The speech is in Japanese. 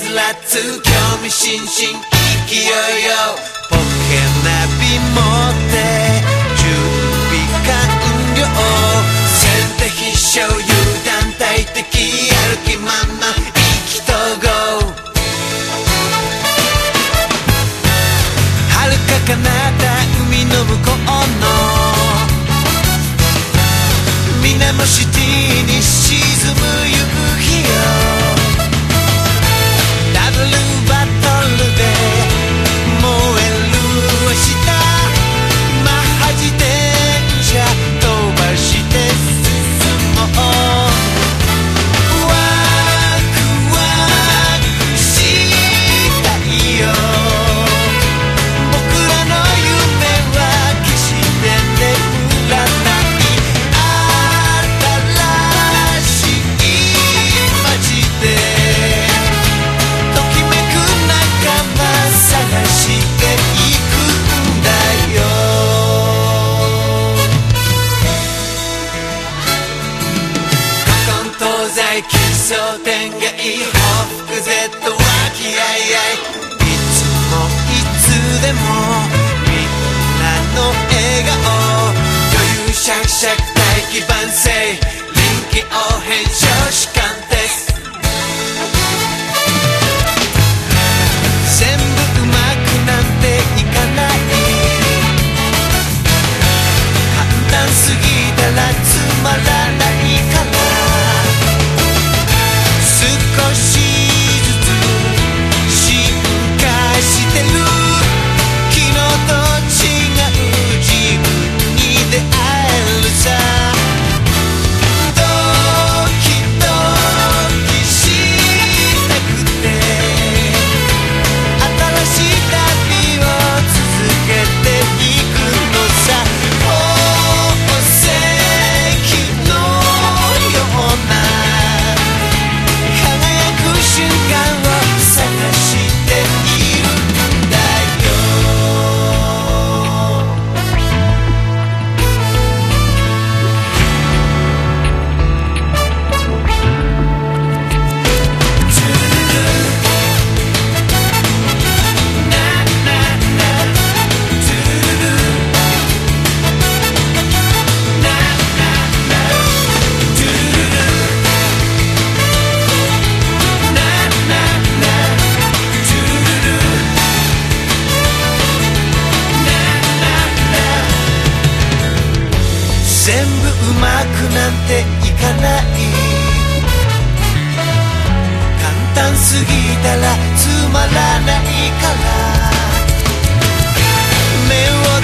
つらつ興味津々勢いよポケナビ持って準備完了先手必勝油断大敵やる気満々意気投合遥か彼方海の向こうの水面シティに沈む夕日よダブルバトルで燃える明日マッハ自転車飛ばして進もうワクワクしたいよ僕らの夢は決して眠らない商店街報復 Z は気合いいつもいつでもみんなの笑顔余裕シャクシャク大気晩成臨機応変少子貫徹全部うまくなんていかない簡単すぎたらつまらないから少しずつ進化してる昨日と違う自分に出会えるさドキドキしたくて新しい旅を続けていくのさ宝石のような瞬間を探しているんだよトゥルルナナナトゥルルナナナトゥルル全部うまくなんていかない簡単すぎたらつまらないから目を